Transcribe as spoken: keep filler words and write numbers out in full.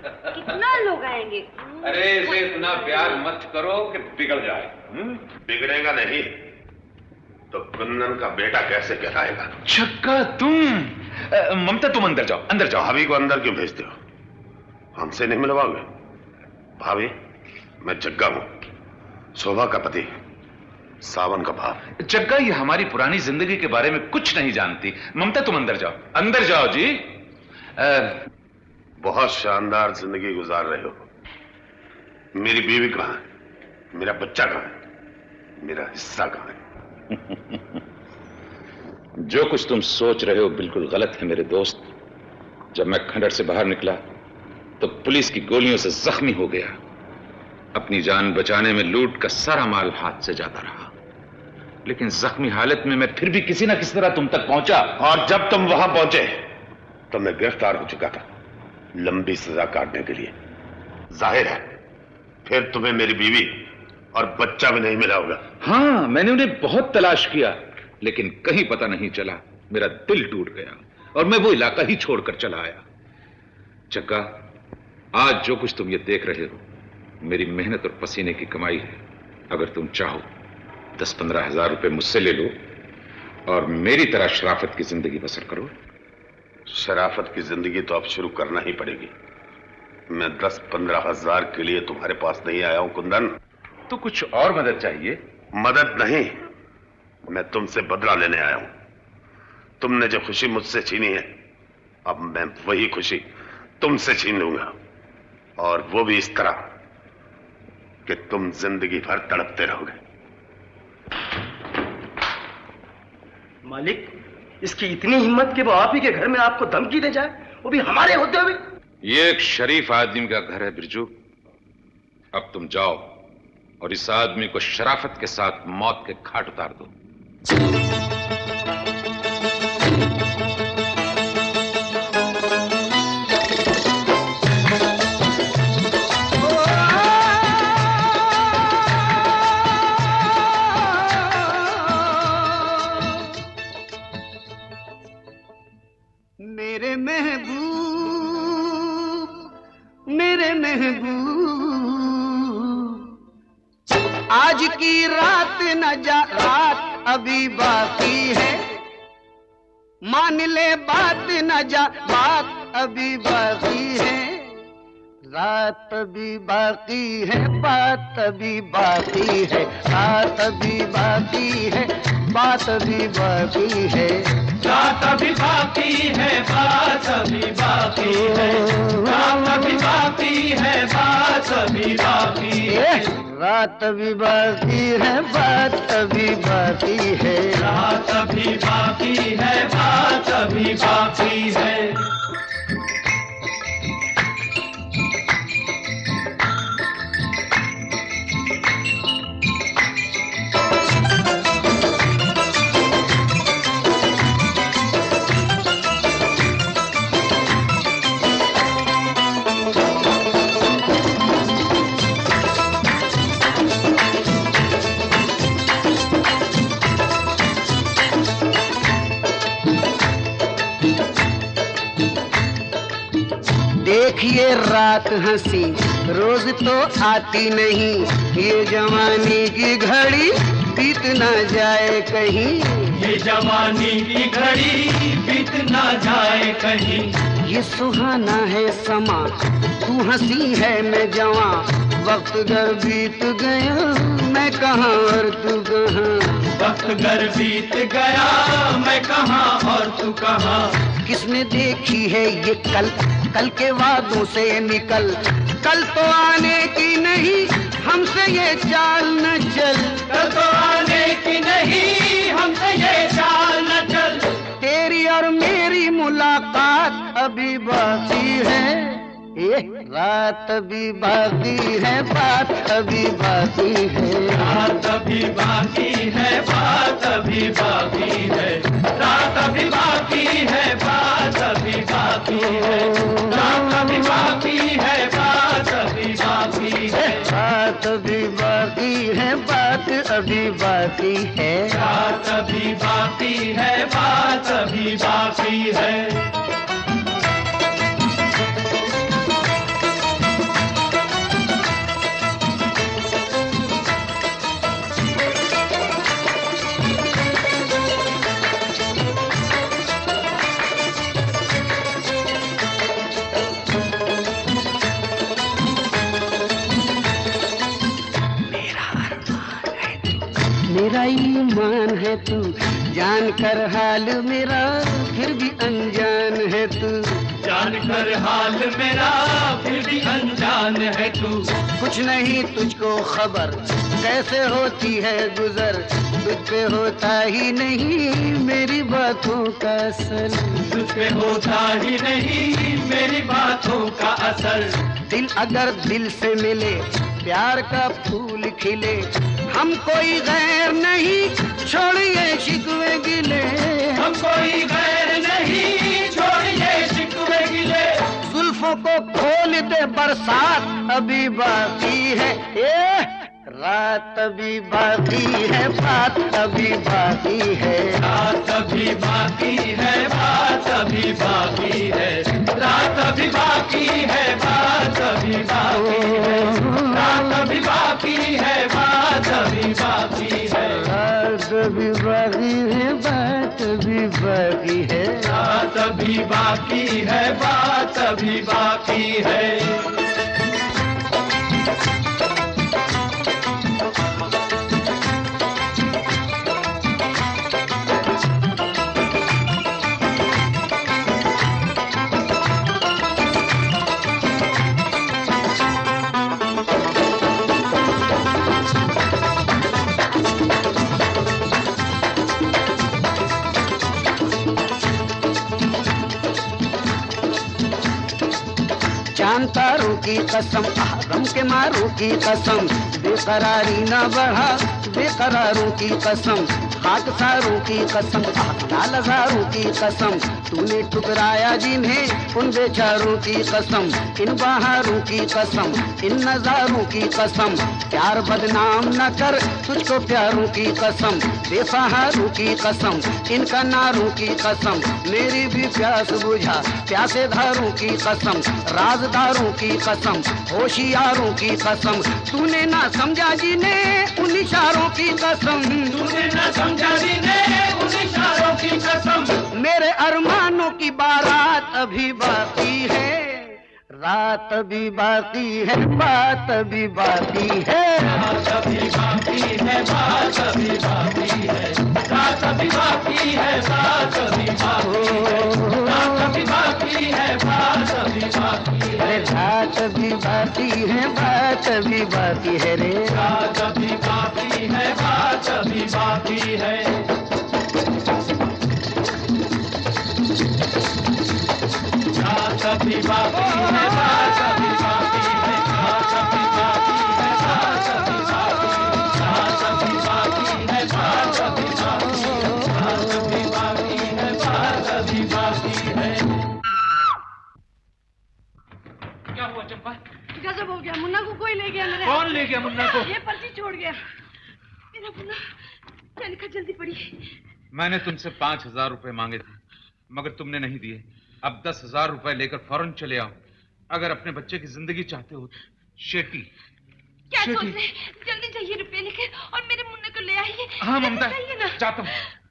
कितना लोग आएंगे? अरे इसे इतना प्यार मत करो कि बिगड़ जाए। हुँ? बिगड़ेगा नहीं तो कुंदन का बेटा कैसे कहलाएगा? चक्का तुम। ममता तुम अंदर जाओ, अंदर जाओ। भाभी को अंदर क्यों भेजते हो? हमसे नहीं मिलवाओगे? भाभी, मैं जग्गा हूं, शोभा का पति, सावन का भाव। जग्गा ये हमारी पुरानी जिंदगी के बारे में कुछ नहीं जानती। ममता तुम अंदर जाओ, अंदर जाओ जी। आ... बहुत शानदार जिंदगी गुजार रहे हो। मेरी बीवी कहां है? मेरा बच्चा कहां है? मेरा हिस्सा कहां है? जो कुछ तुम सोच रहे हो बिल्कुल गलत है मेरे दोस्त। जब मैं खंडर से बाहर निकला तो पुलिस की गोलियों से जख्मी हो गया। अपनी जान बचाने में लूट का सारा माल हाथ से जाता रहा, लेकिन जख्मी हालत में मैं फिर भी किसी ना किसी तरह तुम तक पहुंचा। और जब तुम वहां पहुंचे तो मैं गिरफ्तार हो चुका था, लंबी सजा काटने के लिए। जाहिर है फिर तुम्हें मेरी बीवी और बच्चा भी नहीं मिला होगा। हाँ, मैंने उन्हें बहुत तलाश किया, लेकिन कहीं पता नहीं चला। मेरा दिल टूट गया और मैं वो इलाका ही छोड़कर चला आया। चक्का, आज जो कुछ तुम ये देख रहे हो मेरी मेहनत और पसीने की कमाई है। अगर तुम चाहो दस पंद्रह हजार रुपए मुझसे ले लो और मेरी तरह शराफत की जिंदगी बसर करो। शराफत की जिंदगी तो अब शुरू करना ही पड़ेगी। मैं दस पंद्रह हजार के लिए तुम्हारे पास नहीं आया हूं कुंदन। तो कुछ और मदद चाहिए? मदद नहीं, मैं तुमसे बदला लेने आया हूं। तुमने जो खुशी मुझसे छीनी है, अब मैं वही खुशी तुमसे छीन लूंगा, और वो भी इस तरह कि तुम जिंदगी भर तड़पते रहोगे। मालिक, इसकी इतनी हिम्मत कि वो आप ही के घर में आपको धमकी दे जाए, वो भी हमारे होते हुए। ये एक शरीफ आदमी का घर है बिरजू। अब तुम जाओ और इस आदमी को शराफत के साथ मौत के घाट उतार दो। मेरे महबूब, मेरे महबूब, आज की रात न जा, रात अभी बाकी है। मान ले बात न जा, बात अभी बाकी है। रात अभी बाकी है, बात अभी बाकी है। रात अभी बाकी है, बात अभी बाकी है। रात अभी बाकी है, बात अभी बाकी है। रात अभी बाकी है, बात अभी बाकी है। रात अभी बाकी है, बात अभी बाकी है। रात अभी बाकी है, बात अभी बाकी है। देखिए रात हंसी रोज तो आती नहीं। ये जवानी की घड़ी बीत ना जाए कहीं। ये जवानी की घड़ी बीत ना जाए कहीं। ये सुहाना है समा, तू हंसी है मैं जवां। वक्त घर बीत गया, मैं कहाँ और तू कहाँ। वक्त घर बीत गया, मैं कहाँ और तू कहाँ। किसने देखी है ये कल, कल के वादों से निकल। कल तो आने की नहीं, हमसे ये चाल न चल। कल तो आने की नहीं, हमसे ये चाल न चल। तेरी और मेरी मुलाकात अभी बाकी है। ये रात अभी बाकी है, बात अभी बाकी है। रात अभी बाकी है, बात अभी बाकी है। रात अभी बाकी है, बात अभी बाकी है। रात अभी बाकी है, बात अभी बाकी है। बात अभी बाकी है, बात अभी बाकी है। रात अभी बाकी है, बात अभी बाकी है। है तू, जान कर हाल मेरा फिर भी अनजान है तू। जान कर हाल मेरा फिर भी अनजान है तू। कुछ नहीं तुझको खबर कैसे होती है गुजर, तुझ पे होता ही नहीं मेरी बातों का असर। तुझ पे होता ही नहीं मेरी बातों का असर। दिल अगर दिल से मिले प्यार का फूल खिले, हम कोई गैर नहीं छोड़िए शिकवे गिले। हम कोई गैर नहीं छोड़िए शिकवे गिले। जुल्फों को खोल दे बरसात अभी बाकी है, ए रात अभी बाकी है, बात अभी बाकी है। रात अभी बाकी है, बात अभी बाकी है। रात अभी बाकी है, बात अभी बाकी है। रात अभी बाकी है, बात अभी बाकी है। रात अभी बाकी है, बात अभी बाकी है। रात अभी बाकी है, बात अभी बाकी है। चांद तारों की कसम, गम के मारों की कसम, बेकरारी न बढ़ा बेकरारों की कसम। खाक सारों की कसम, लाल हजारों की कसम, तूने ठुकराया जिन्हें उन बेचारों की कसम। इन बहारों की कसम, इन नजारों की कसम, प्यार बदनाम न कर तुझको प्यारों की कसम। बेसहारों की कसम, इन कनारों की कसम, मेरी भी प्यास बुझा प्यासे धारों की कसम। राजदारों की कसम, होशियारों की कसम, तूने ना समझा जिन्हें उन इशारों की कसम। तूने ना समझा जिन्हें उन इशारों की कसम। मेरे अरमानों की बारात अभी बाकी है, रात अभी बाकी है, बात अभी बाकी है। रात अभी बाकी है, बात अभी बाकी है। रात अभी बाकी है, बात अभी बाकी है। रात अभी बाकी है, बात अभी बाकी है। रात अभी बाकी है, बात अभी बाकी है रे। रात अभी बाकी है, बात अभी बाकी है। रात अभी बाकी है, बात अभी बाकी है। रात अभी बाकी है, बात अभी बाकी है। रात अभी बाकी है, बात अभी बाकी है। रात अभी बाकी है, बात अभी बाकी है। क्या हुआ चंपा? गजब हो गया, मुन्ना को कोई ले गया मेरे। कौन ले गया मुन्ना को? ये पर्ची छोड़ गया मेरा मुन्ना। क्या लिखा जल्दी पढ़िए। मैंने तुमसे पांच हजार रुपए मांगे थे मगर तुमने नहीं दिए। अब दस हजार रुपए लेकर फौरन चले आओ अगर अपने बच्चे की जिंदगी चाहते हो। शेटी क्या सोच रहे? जल्दी जाइए रुपये लेकर और मेरे मुन्ने को ले आइए। हाँ ममता, जाइए ना। जाता हूँ।